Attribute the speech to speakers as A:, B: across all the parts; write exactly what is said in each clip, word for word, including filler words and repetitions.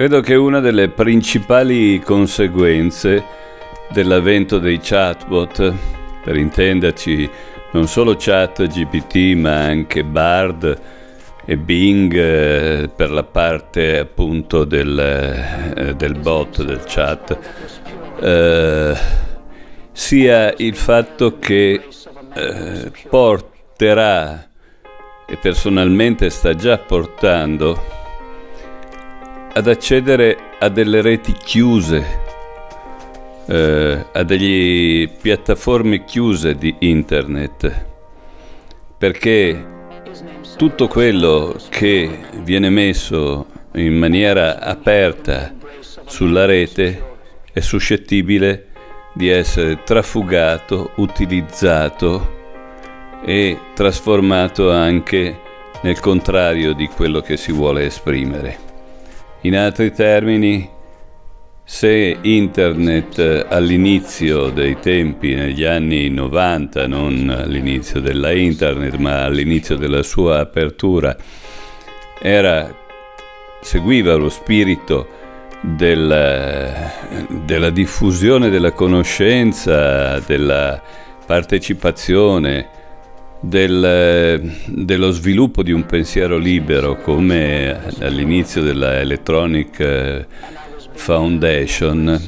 A: Credo che una delle principali conseguenze dell'avvento dei chatbot, per intenderci non solo ChatGPT ma anche Bard e Bing eh, per la parte appunto del, eh, del bot, del chat, eh, sia il fatto che eh, porterà, e personalmente sta già portando, ad accedere a delle reti chiuse, eh, a delle piattaforme chiuse di internet, perché tutto quello che viene messo in maniera aperta sulla rete è suscettibile di essere trafugato, utilizzato e trasformato anche nel contrario di quello che si vuole esprimere. In altri termini, se internet all'inizio dei tempi, negli anni novanta, non all'inizio della internet, ma all'inizio della sua apertura, era, seguiva lo spirito del, della diffusione della conoscenza, della partecipazione, Del, dello sviluppo di un pensiero libero, come all'inizio della Electronic Foundation,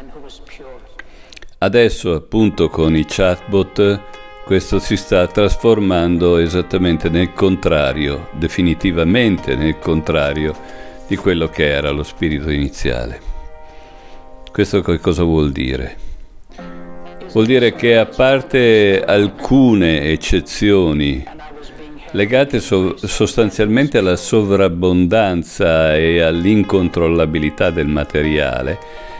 A: adesso appunto con i chatbot questo si sta trasformando esattamente nel contrario, definitivamente nel contrario di quello che era lo spirito iniziale. Questo che cosa vuol dire? Vuol dire che, a parte alcune eccezioni legate so- sostanzialmente alla sovrabbondanza e all'incontrollabilità del materiale,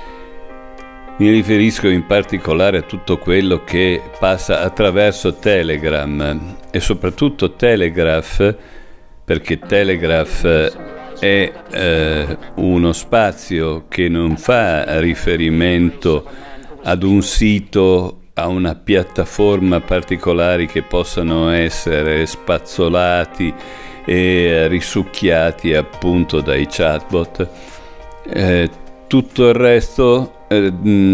A: mi riferisco in particolare a tutto quello che passa attraverso Telegram e soprattutto Telegraph, perché Telegraph è eh, uno spazio che non fa riferimento ad un sito, a una piattaforma particolari che possano essere spazzolati e risucchiati appunto dai chatbot. Eh, tutto il resto eh,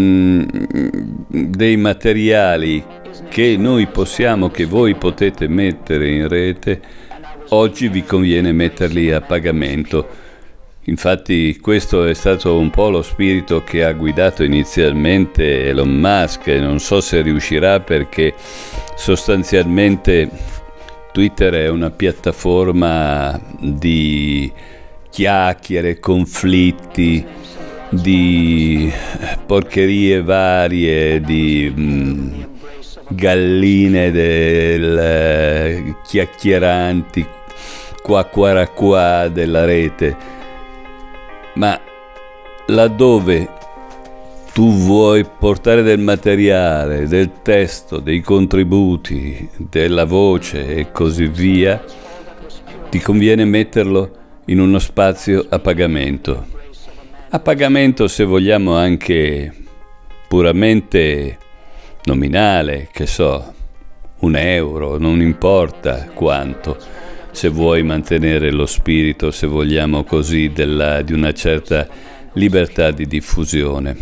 A: mh, dei materiali che noi possiamo, che voi potete mettere in rete, oggi vi conviene metterli a pagamento. Infatti questo è stato un po' lo spirito che ha guidato inizialmente Elon Musk, e non so se riuscirà, perché sostanzialmente Twitter è una piattaforma di chiacchiere, conflitti, di porcherie varie, di mh, galline del chiacchieranti qua qua qua della rete. Ma laddove tu vuoi portare del materiale, del testo, dei contributi, della voce e così via, ti conviene metterlo in uno spazio a pagamento. A pagamento, se vogliamo, anche puramente nominale, che so, un euro, non importa quanto, se vuoi mantenere lo spirito, se vogliamo così, della, di una certa libertà di diffusione.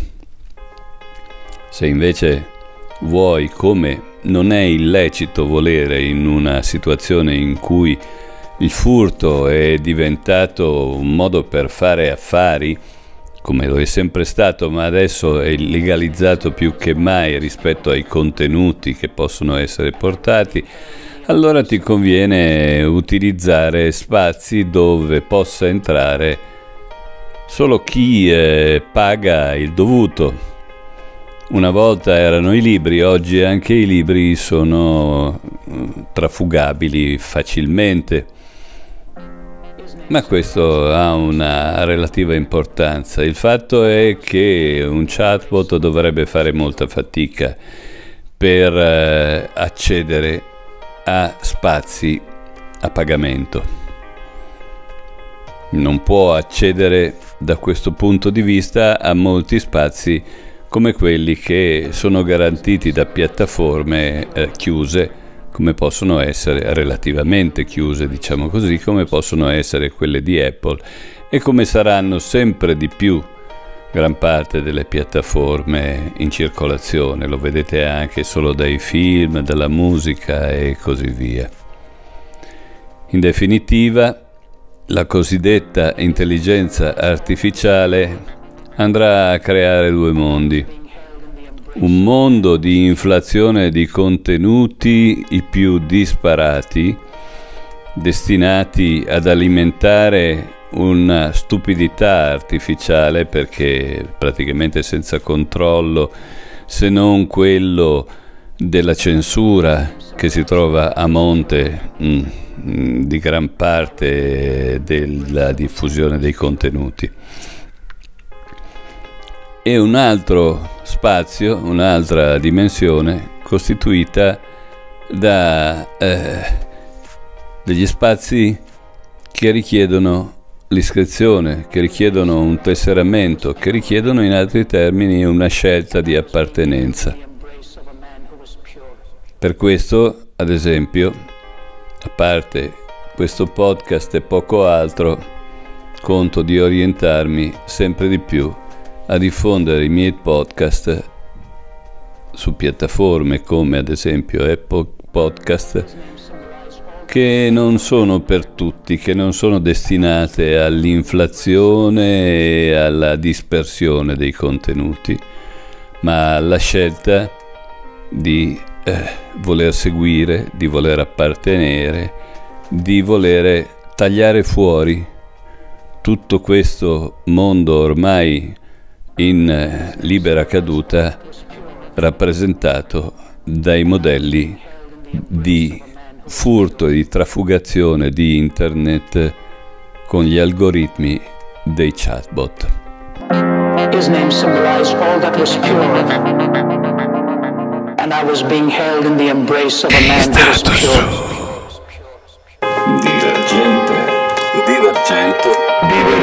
A: Se invece vuoi, come non è illecito volere in una situazione in cui il furto è diventato un modo per fare affari, come lo è sempre stato, ma adesso è legalizzato più che mai rispetto ai contenuti che possono essere portati, allora ti conviene utilizzare spazi dove possa entrare solo chi eh, paga il dovuto. Una volta erano i libri, oggi anche i libri sono trafugabili facilmente. Ma questo ha una relativa importanza. Il fatto è che un chatbot dovrebbe fare molta fatica per eh, accedere a spazi a pagamento. Non può accedere da questo punto di vista a molti spazi come quelli che sono garantiti da piattaforme eh, chiuse, come possono essere relativamente chiuse, diciamo così, come possono essere quelle di Apple e come saranno sempre di più gran parte delle piattaforme in circolazione. Lo vedete anche solo dai film, dalla musica e così via. In definitiva, la cosiddetta intelligenza artificiale andrà a creare due mondi. Un mondo di inflazione di contenuti i più disparati, destinati ad alimentare una stupidità artificiale, perché praticamente senza controllo, se non quello della censura che si trova a monte mh, mh, di gran parte della diffusione dei contenuti. E un altro spazio, un'altra dimensione costituita da eh, degli spazi che richiedono l'iscrizione, che richiedono un tesseramento, che richiedono in altri termini una scelta di appartenenza. Per questo, ad esempio, a parte questo podcast e poco altro, conto di orientarmi sempre di più a diffondere i miei podcast su piattaforme come ad esempio Apple Podcast, che non sono per tutti, che non sono destinate all'inflazione e alla dispersione dei contenuti, ma alla scelta di eh, voler seguire, di voler appartenere, di voler tagliare fuori tutto questo mondo ormai in eh, libera caduta, rappresentato dai modelli di furto e di trafugazione di internet con gli algoritmi dei chatbot.
B: His name symbolized all that was pure, and I was being held in the embrace of a man who was pure.
A: Divergente, divergente, divergente.